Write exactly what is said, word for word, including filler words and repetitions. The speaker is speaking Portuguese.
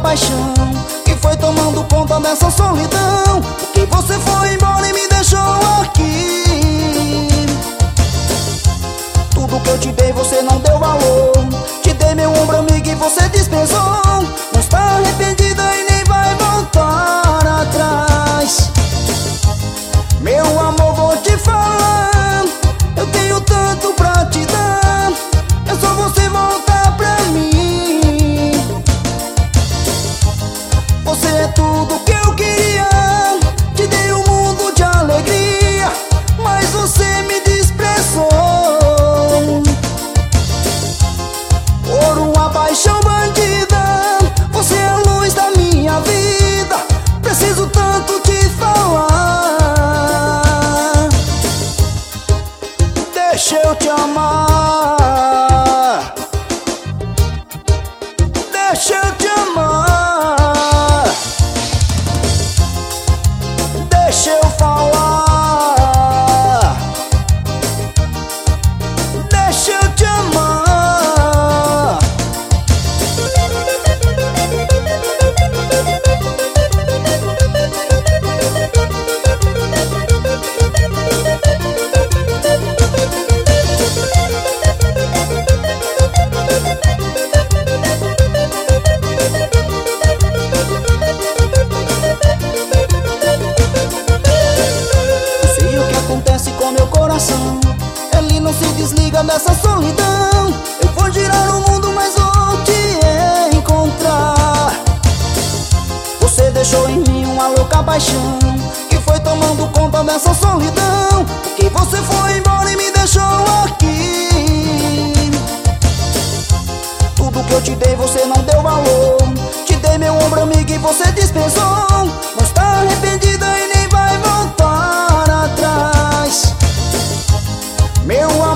paixão que foi tomando conta dessa solidão. Porque você foi embora e me deixou aqui. Tudo que eu te dei você não deu valor. Te dei meu ombro, amigo, e você dispensou. Não está arrependida e nem vai voltar atrás. Meu amor, vou te falar, eu tenho tanto pra te dar. É só você voltar pra mim. Você é tudo que eu queria. Te dei um mundo de alegria, mas você me desprezou por uma paixão bandida. Você é a luz da minha vida. Preciso tanto te falar. Deixa eu te amar. Deixa eu te amar. Deixa eu falar. Deixa eu te amar. Sei o que acontece com meu coração, ele não se desliga dessa solidão. Eu vou girar o mundo, mas vou te encontrar. Você deixou em mim uma louca paixão que foi tomando conta dessa solidão. Porque você foi embora e me deixou aqui. Tudo que eu te dei você não deu valor. Te dei meu ombro, amigo, e você dispensou. Não está arrependida e nem vai voltar atrás. Meu